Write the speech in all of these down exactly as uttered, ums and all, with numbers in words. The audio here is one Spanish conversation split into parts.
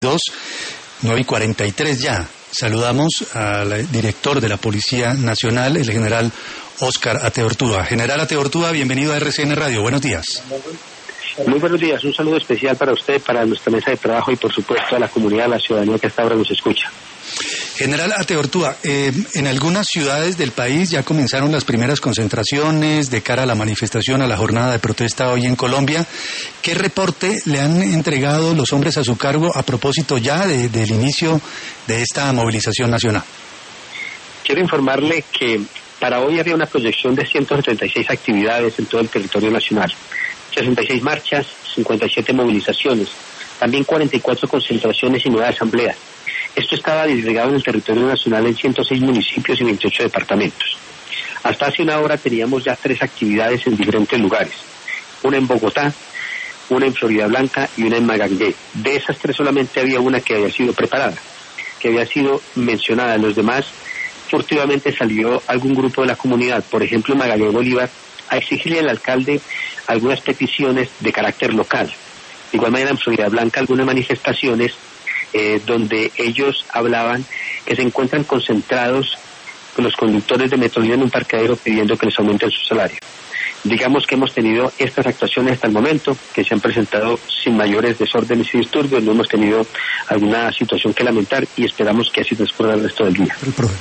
nueve y cuarenta y tres ya. Saludamos al director de la Policía Nacional, el general Óscar Ateortúa. General Ateortúa, bienvenido a R C N Radio. Buenos días. Muy buenos días. Un saludo especial para usted, para nuestra mesa de trabajo y, por supuesto, a la comunidad, a la ciudadanía que hasta ahora nos escucha. General Ateortúa, eh, en algunas ciudades del país ya comenzaron las primeras concentraciones de cara a la manifestación, a la jornada de protesta hoy en Colombia. ¿Qué reporte le han entregado los hombres a su cargo a propósito ya de, del inicio de esta movilización nacional? Quiero informarle que para hoy había una proyección de ciento setenta y seis actividades en todo el territorio nacional. sesenta y seis marchas, cincuenta y siete movilizaciones, también cuarenta y cuatro concentraciones y nueve asambleas. Esto estaba disgregado en el territorio nacional en ciento seis municipios y veintiocho departamentos. Hasta hace una hora teníamos ya tres actividades en diferentes lugares. Una en Bogotá, una en Florida Blanca y una en Magallanes. De esas tres solamente había una que había sido preparada, que había sido mencionada. En los demás, furtivamente salió algún grupo de la comunidad, por ejemplo en Magallanes Bolívar, a exigirle al alcalde algunas peticiones de carácter local. De igual manera en Florida Blanca algunas manifestaciones eh, donde ellos hablaban que se encuentran concentrados con los conductores de Metrolínea en un parqueadero pidiendo que les aumenten su salario. Digamos que hemos tenido estas actuaciones hasta el momento, que se han presentado sin mayores desórdenes y disturbios, no hemos tenido alguna situación que lamentar y esperamos que así transcurra el resto del día.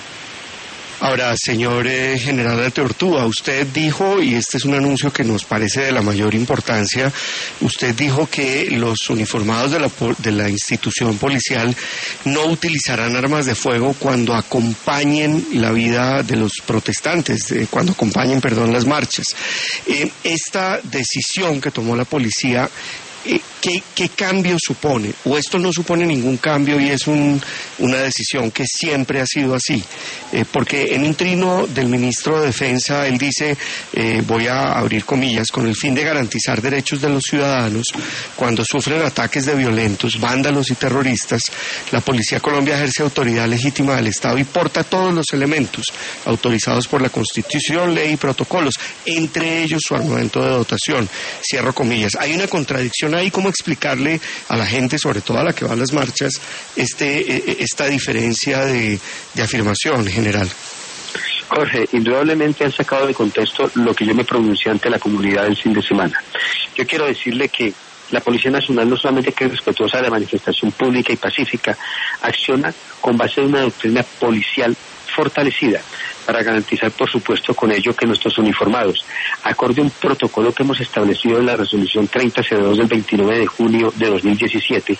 Ahora, señor eh, general Ateortúa, usted dijo, y este es un anuncio que nos parece de la mayor importancia, usted dijo que los uniformados de la, de la institución policial no utilizarán armas de fuego cuando acompañen la vida de los protestantes, de, cuando acompañen, perdón, las marchas. Eh, esta decisión que tomó la policía, Eh, ¿qué, ¿qué cambio supone? ¿O esto no supone ningún cambio y es un, una decisión que siempre ha sido así? Eh, porque en un trino del ministro de Defensa, él dice, eh, voy a abrir comillas, con el fin de garantizar derechos de los ciudadanos, cuando sufren ataques de violentos, vándalos y terroristas, la Policía Colombia ejerce autoridad legítima del Estado y porta todos los elementos autorizados por la Constitución, ley y protocolos, entre ellos su armamento de dotación. Cierro comillas. Hay una contradicción ahí. ¿Cómo explicarle a la gente, sobre todo a la que va a las marchas, este, esta diferencia de, de afirmación, general? Jorge, indudablemente han sacado de contexto lo que yo me pronuncié ante la comunidad el fin de semana. Yo quiero decirle que la Policía Nacional no solamente que es respetuosa de la manifestación pública y pacífica, acciona con base en una doctrina policial fortalecida para garantizar, por supuesto, con ello que nuestros uniformados, acorde a un protocolo que hemos establecido en la resolución treinta cero dos del veintinueve de junio de dos mil diecisiete,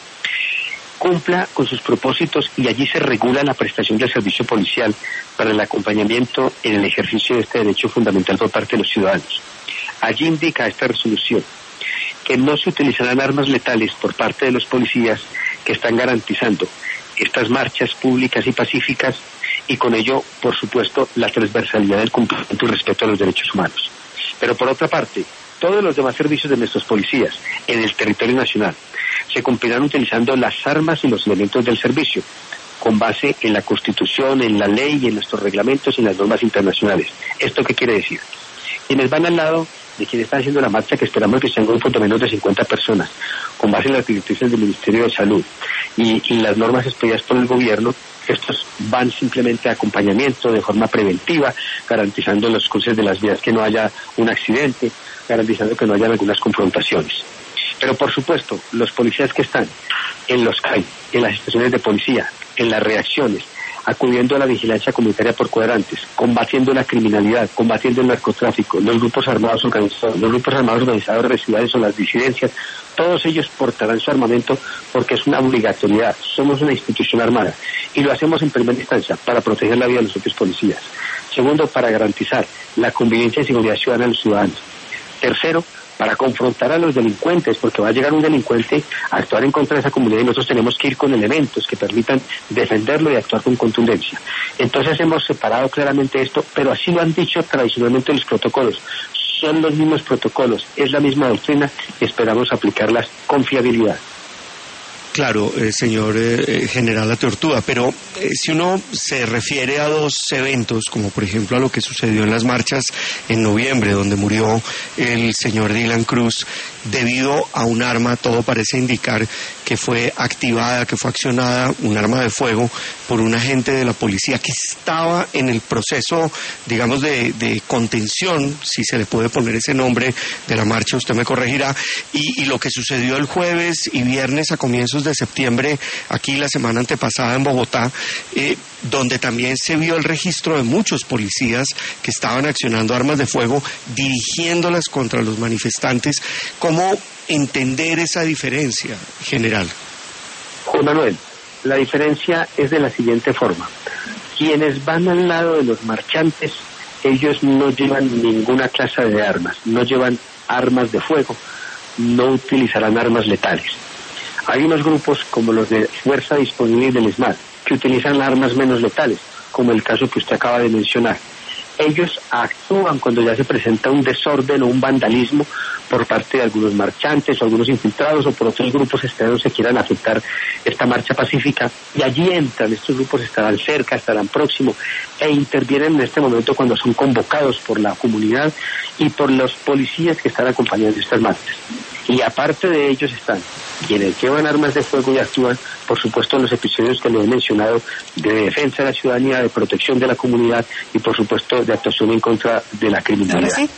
cumpla con sus propósitos y allí se regula la prestación del servicio policial para el acompañamiento en el ejercicio de este derecho fundamental por parte de los ciudadanos. Allí indica esta resolución que no se utilizarán armas letales por parte de los policías que están garantizando estas marchas públicas y pacíficas y con ello, por supuesto, la transversalidad del cumplimiento y respeto a los derechos humanos. Pero por otra parte, todos los demás servicios de nuestros policías en el territorio nacional se cumplirán utilizando las armas y los elementos del servicio, con base en la Constitución, en la ley y en nuestros reglamentos y en las normas internacionales. ¿Esto qué quiere decir? Quienes van al lado de quienes están haciendo la marcha, que esperamos que sean grupos de menos de cincuenta personas, con base en las directrices del Ministerio de Salud y, y las normas expedidas por el gobierno, estos van simplemente a acompañamiento de forma preventiva, garantizando los cruces de las vías que no haya un accidente, garantizando que no haya algunas confrontaciones. Pero por supuesto, los policías que están en los C A I, en las estaciones de policía, en las reacciones, acudiendo a la vigilancia comunitaria por cuadrantes, combatiendo la criminalidad, combatiendo el narcotráfico, los grupos armados organizados, los grupos armados organizados de ciudades o las disidencias, todos ellos portarán su armamento porque es una obligatoriedad. Somos una institución armada y lo hacemos en primera instancia para proteger la vida de los propios policías. Segundo, para garantizar la convivencia y seguridad ciudadana de los ciudadanos. Tercero, para confrontar a los delincuentes, porque va a llegar un delincuente a actuar en contra de esa comunidad y nosotros tenemos que ir con elementos que permitan defenderlo y actuar con contundencia. Entonces hemos separado claramente esto, pero así lo han dicho tradicionalmente los protocolos. Son los mismos protocolos, es la misma doctrina y esperamos aplicarlas con fiabilidad. Claro, eh, señor eh, general Ateortúa, pero eh, si uno se refiere a dos eventos, como por ejemplo a lo que sucedió en las marchas en noviembre, donde murió el señor Dylan Cruz, debido a un arma. Todo parece indicar que fue activada, que fue accionada un arma de fuego por un agente de la policía que estaba en el proceso, digamos, de, de contención, si se le puede poner ese nombre, de la marcha, usted me corregirá, y, y lo que sucedió el jueves y viernes a comienzos de septiembre, aquí la semana antepasada en Bogotá, eh, donde también se vio el registro de muchos policías que estaban accionando armas de fuego, dirigiéndolas contra los manifestantes. ¿Cómo entender esa diferencia, general? Juan Manuel, la diferencia es de la siguiente forma. Quienes van al lado de los marchantes, ellos no llevan ninguna clase de armas, no llevan armas de fuego, no utilizarán armas letales. Hay unos grupos como los de Fuerza Disponible del ESMAD que utilizan armas menos letales, como el caso que usted acaba de mencionar. Ellos actúan cuando ya se presenta un desorden o un vandalismo por parte de algunos marchantes o algunos infiltrados o por otros grupos externos que quieran afectar esta marcha pacífica, y allí entran, estos grupos estarán cerca, estarán próximos e intervienen en este momento cuando son convocados por la comunidad y por los policías que están acompañando estas marchas. Y aparte de ellos están quienes llevan armas de fuego y actúan, por supuesto, en los episodios que le he mencionado de defensa de la ciudadanía, de protección de la comunidad y, por supuesto, de actuación en contra de la criminalidad. ¿Sí?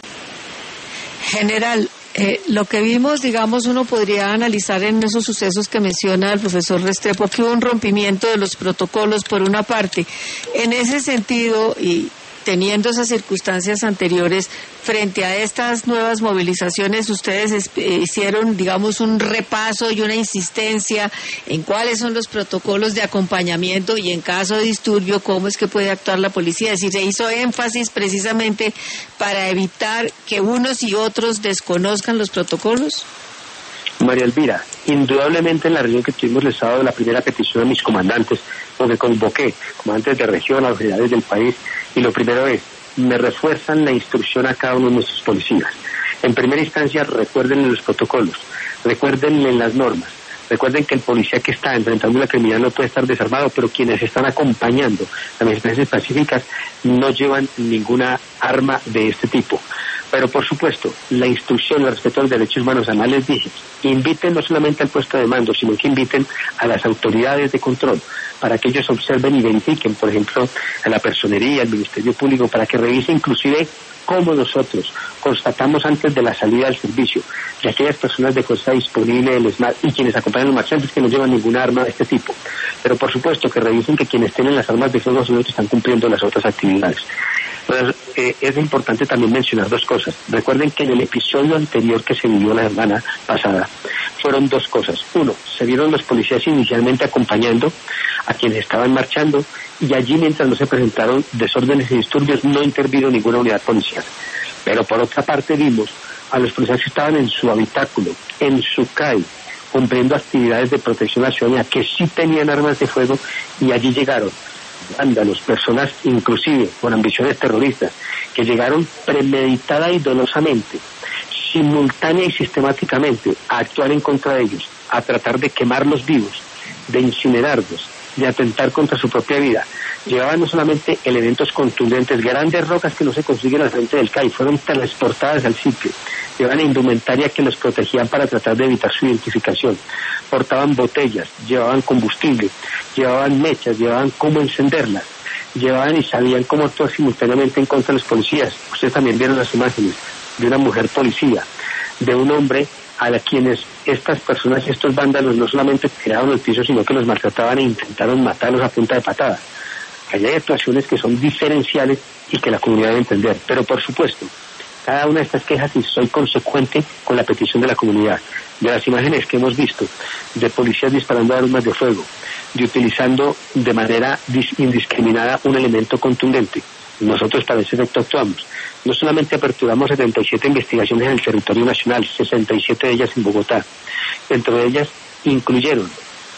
General, eh, lo que vimos, digamos, uno podría analizar en esos sucesos que menciona el profesor Restrepo, que hubo un rompimiento de los protocolos por una parte. En ese sentido, y teniendo esas circunstancias anteriores, frente a estas nuevas movilizaciones, ustedes eh, hicieron, digamos, un repaso y una insistencia en cuáles son los protocolos de acompañamiento y en caso de disturbio, cómo es que puede actuar la policía. Es decir, se hizo énfasis precisamente para evitar que unos y otros desconozcan los protocolos. María Elvira, indudablemente en la reunión que tuvimos el sábado, la primera petición a mis comandantes, donde convoqué comandantes de región, a los generales del país, y lo primero es, me refuerzan la instrucción a cada uno de nuestros policías. En primera instancia, recuérdenle los protocolos, recuérdenle las normas, recuerden que el policía que está enfrentando la criminalidad no puede estar desarmado, pero quienes están acompañando las manifestaciones pacíficas no llevan ninguna arma de este tipo. Pero por supuesto, la instrucción al respeto a los derechos humanos, además les dije, inviten no solamente al puesto de mando, sino que inviten a las autoridades de control para que ellos observen y verifiquen, por ejemplo, a la personería, al Ministerio Público, para que revisen inclusive cómo nosotros constatamos antes de la salida del servicio de aquellas personas de fuerza disponible del ESMAD y quienes acompañan a los marchantes que no llevan ninguna arma de este tipo. Pero por supuesto que revisen que quienes tienen las armas de fuego son los que están cumpliendo las otras actividades. Entonces, eh, es importante también mencionar dos cosas. Recuerden que en el episodio anterior que se vivió la semana pasada, fueron dos cosas. Uno, se vieron los policías inicialmente acompañando a quienes estaban marchando y allí, mientras no se presentaron desórdenes y disturbios, no intervino ninguna unidad policial. Pero por otra parte vimos a los policías que estaban en su habitáculo, en su C A I, cumpliendo actividades de protección a la ciudadanía, que sí tenían armas de fuego, y allí llegaron vándalos, personas inclusive con ambiciones terroristas, que llegaron premeditada y dolosamente, simultánea y sistemáticamente a actuar en contra de ellos, a tratar de quemarlos vivos, de incinerarlos, de atentar contra su propia vida. Llevaban no solamente elementos contundentes, grandes rocas que no se consiguen al frente del C A I, fueron transportadas al sitio. Llevaban indumentaria que los protegían para tratar de evitar su identificación. Portaban botellas, llevaban combustible, llevaban mechas, llevaban cómo encenderlas, llevaban y sabían cómo actuar simultáneamente en contra de los policías. Ustedes también vieron las imágenes de una mujer policía, de un hombre a la quienes estas personas, estos vándalos, no solamente tiraron al piso, sino que los maltrataban e intentaron matarlos a punta de patada. Allá hay actuaciones que son diferenciales y que la comunidad debe entender. Pero por supuesto, cada una de estas quejas, y soy consecuente con la petición de la comunidad, de las imágenes que hemos visto, de policías disparando armas de fuego, de utilizando de manera indiscriminada un elemento contundente. Nosotros para ese efecto actuamos. No solamente aperturamos setenta y siete investigaciones en el territorio nacional, sesenta y siete de ellas en Bogotá. Dentro de ellas incluyeron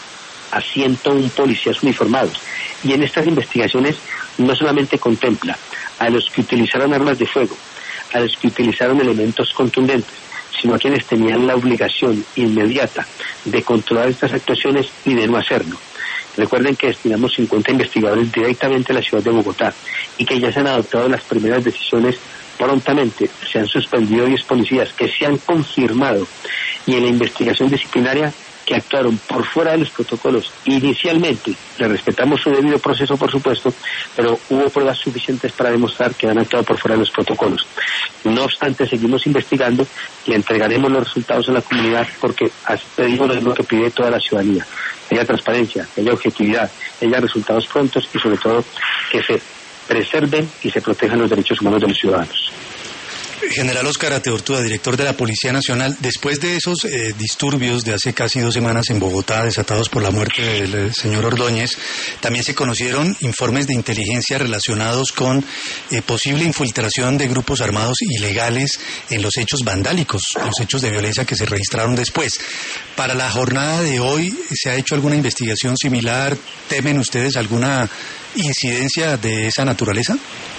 a ciento uno policías uniformados. Y en estas investigaciones no solamente contempla a los que utilizaron armas de fuego, a los que utilizaron elementos contundentes, sino a quienes tenían la obligación inmediata de controlar estas actuaciones y de no hacerlo. Recuerden que destinamos cincuenta investigadores directamente a la ciudad de Bogotá y que ya se han adoptado las primeras decisiones prontamente se han suspendido diez policías que se han confirmado y en la investigación disciplinaria que actuaron por fuera de los protocolos. Inicialmente, le respetamos su debido proceso, por supuesto, pero hubo pruebas suficientes para demostrar que han actuado por fuera de los protocolos. No obstante, seguimos investigando y entregaremos los resultados a la comunidad porque pedimos lo mismo que pide toda la ciudadanía. Que haya transparencia, que haya objetividad, que haya resultados prontos y sobre todo que se preserven y se protejan los derechos humanos de los ciudadanos. General Óscar Ateortúa, director de la Policía Nacional, después de esos eh, disturbios de hace casi dos semanas en Bogotá, desatados por la muerte del eh, señor Ordóñez, también se conocieron informes de inteligencia relacionados con eh, posible infiltración de grupos armados ilegales en los hechos vandálicos, los hechos de violencia que se registraron después. Para la jornada de hoy, ¿se ha hecho alguna investigación similar? ¿Temen ustedes alguna incidencia de esa naturaleza?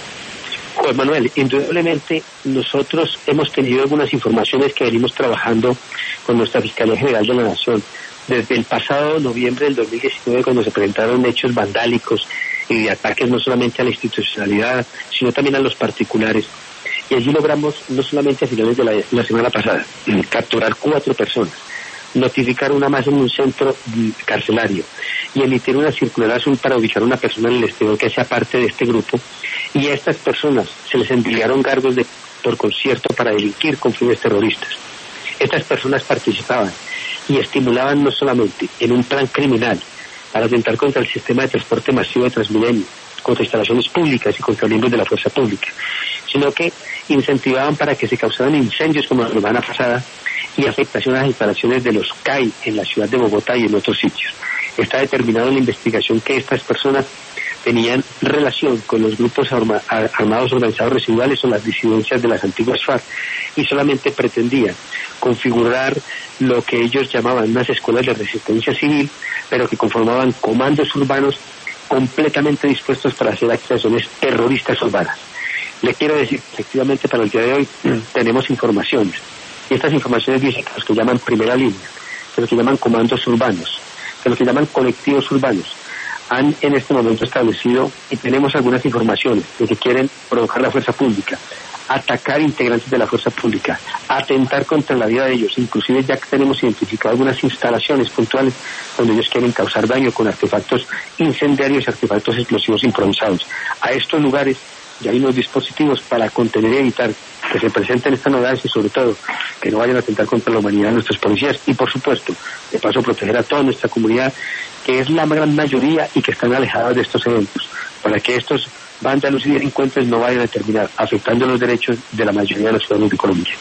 Juan Manuel, indudablemente nosotros hemos tenido algunas informaciones que venimos trabajando con nuestra Fiscalía General de la Nación. Desde el pasado noviembre del dos mil diecinueve, cuando se presentaron hechos vandálicos y de ataques no solamente a la institucionalidad, sino también a los particulares. Y allí logramos, no solamente a finales de la, la semana pasada, capturar cuatro personas, notificar una más en un centro carcelario y emitir una circular azul para ubicar a una persona en el exterior que sea parte de este grupo, y a estas personas se les enviaron cargos de, por concierto para delinquir con fines terroristas. Estas personas participaban y estimulaban no solamente en un plan criminal para atentar contra el sistema de transporte masivo de Transmilenio, contra instalaciones públicas y contra miembros de la fuerza pública, sino que incentivaban para que se causaran incendios como la semana pasada y afectación a las instalaciones de los C A I en la ciudad de Bogotá y en otros sitios. Está determinado en la investigación que estas personas tenían relación con los grupos arma, armados organizados residuales o las disidencias de las antiguas FARC y solamente pretendían configurar lo que ellos llamaban unas escuelas de resistencia civil, pero que conformaban comandos urbanos completamente dispuestos para hacer acciones terroristas urbanas. Le quiero decir, efectivamente, para el día de hoy tenemos informaciones, y estas informaciones dicen que los que llaman primera línea, que los que llaman comandos urbanos, que los que llaman colectivos urbanos, han en este momento establecido, y tenemos algunas informaciones de que quieren provocar la fuerza pública, atacar integrantes de la fuerza pública, atentar contra la vida de ellos. Inclusive ya tenemos identificado algunas instalaciones puntuales donde ellos quieren causar daño con artefactos incendiarios y artefactos explosivos improvisados. A estos lugares ya hay unos dispositivos para contener y evitar que se presenten estas novedades y sobre todo que no vayan a atentar contra la humanidad de nuestros policías y por supuesto de paso proteger a toda nuestra comunidad, que es la gran mayoría y que están alejadas de estos eventos, para que estos vándalos y delincuentes no vayan a terminar afectando los derechos de la mayoría de los ciudadanos de Colombia.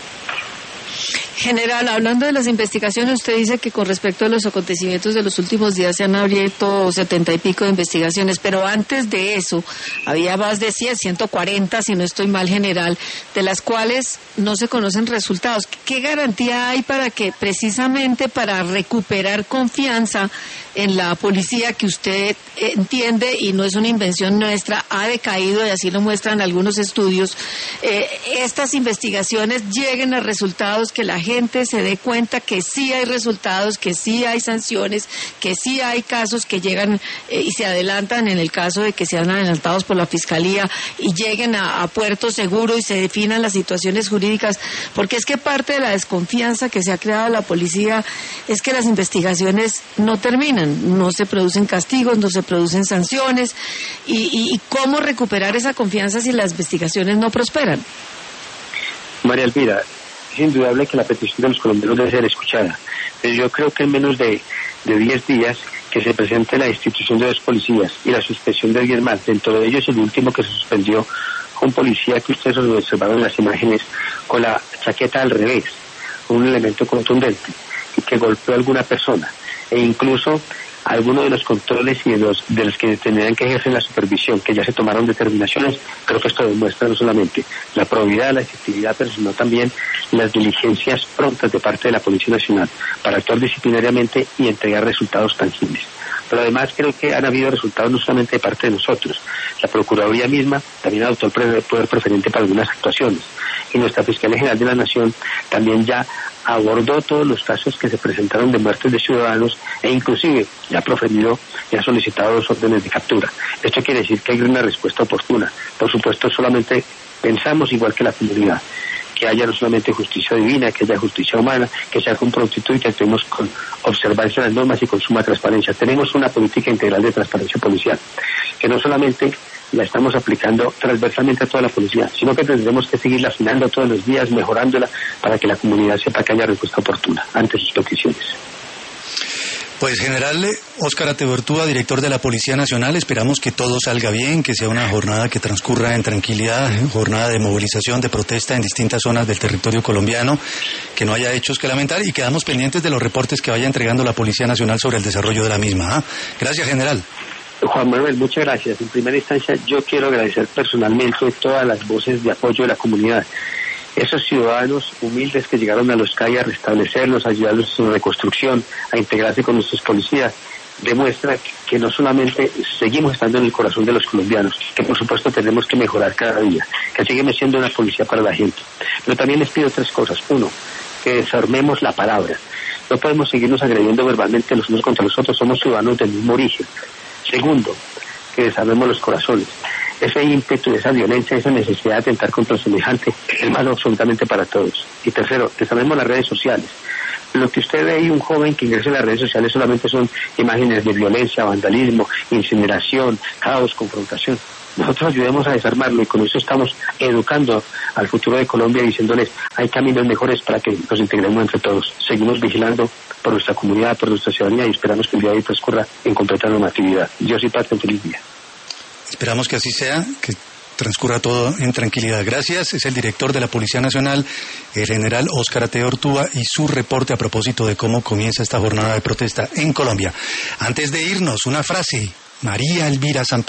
General, hablando de las investigaciones, usted dice que con respecto a los acontecimientos de los últimos días se han abierto setenta y pico de investigaciones, pero antes de eso había más de cien, ciento cuarenta, si no estoy mal, general, de las cuales no se conocen resultados. ¿Qué garantía hay para que precisamente para recuperar confianza en la policía, que usted entiende y no es una invención nuestra, ha decaído y así lo muestran algunos estudios, eh, estas investigaciones lleguen a resultados, que la gente se dé cuenta que sí hay resultados, que sí hay sanciones, que sí hay casos que llegan eh, y se adelantan en el caso de que sean adelantados por la Fiscalía y lleguen a, a puerto seguro y se definan las situaciones jurídicas? Porque es que parte de la desconfianza que se ha creado la policía es que las investigaciones no terminan. No se producen castigos, no se producen sanciones. Y, y, y ¿cómo recuperar esa confianza si las investigaciones no prosperan? María Elvira, es indudable que la petición de los colombianos debe ser escuchada, pero yo creo que en menos de, de diez días que se presente la institución de dos policías y la suspensión de diez más, dentro de ellos el último que se suspendió, un policía que ustedes lo observaron en las imágenes con la chaqueta al revés, un elemento contundente y que golpeó a alguna persona, e incluso algunos de los controles y de los de los que tendrían que ejercer la supervisión, que ya se tomaron determinaciones. Creo que esto demuestra no solamente la probidad, la efectividad, pero sino también las diligencias prontas de parte de la Policía Nacional para actuar disciplinariamente y entregar resultados tangibles. Pero además creo que han habido resultados no solamente de parte de nosotros. La Procuraduría misma también adoptó el poder preferente para algunas actuaciones. Y nuestra Fiscalía General de la Nación también ya abordó todos los casos que se presentaron de muertes de ciudadanos e inclusive ya ha proferido y ha solicitado dos órdenes de captura. Esto quiere decir que hay una respuesta oportuna. Por supuesto, solamente Pensamos igual que la comunidad, que haya no solamente justicia divina, que haya justicia humana, que sea con prontitud y que actuemos con observancia de las normas y con suma transparencia. Tenemos una política integral de transparencia policial, que no solamente la estamos aplicando transversalmente a toda la policía, sino que tendremos que seguirla afinando todos los días, mejorándola, para que la comunidad sepa que haya respuesta oportuna ante sus peticiones. Pues general Óscar Ateortúa, director de la Policía Nacional, esperamos que todo salga bien, que sea una jornada que transcurra en tranquilidad, ¿eh? jornada de movilización, de protesta en distintas zonas del territorio colombiano, que no haya hechos que lamentar y quedamos pendientes de los reportes que vaya entregando la Policía Nacional sobre el desarrollo de la misma. ¿Ah? Gracias, general. Juan Manuel, muchas gracias. En primera instancia, yo quiero agradecer personalmente todas las voces de apoyo de la comunidad. Esos ciudadanos humildes que llegaron a los C A I a restablecerlos, a ayudarlos en su reconstrucción, a integrarse con nuestros policías, demuestra que no solamente seguimos estando en el corazón de los colombianos, que por supuesto tenemos que mejorar cada día, que seguimos siendo una policía para la gente. Pero también les pido tres cosas. Uno, que desarmemos la palabra. No podemos seguirnos agrediendo verbalmente los unos contra los otros, somos ciudadanos del mismo origen. Segundo, que desarmemos los corazones. Ese ímpetu, esa violencia, esa necesidad de atentar contra el semejante es malo absolutamente para todos. Y tercero, desarmemos las redes sociales. Lo que usted ve ahí, un joven que ingresa en las redes sociales, solamente son imágenes de violencia, vandalismo, incineración, caos, confrontación. Nosotros ayudemos a desarmarlo y con eso estamos educando al futuro de Colombia, diciéndoles hay caminos mejores para que nos integremos entre todos. Seguimos vigilando por nuestra comunidad, por nuestra ciudadanía y esperamos que el día de hoy transcurra en completa normatividad. Dios y paz, un feliz día. Esperamos que así sea, que transcurra todo en tranquilidad. Gracias. Es el director de la Policía Nacional, el general Óscar Ateortúa, y su reporte a propósito de cómo comienza esta jornada de protesta en Colombia. Antes de irnos, una frase. María Elvira Samper.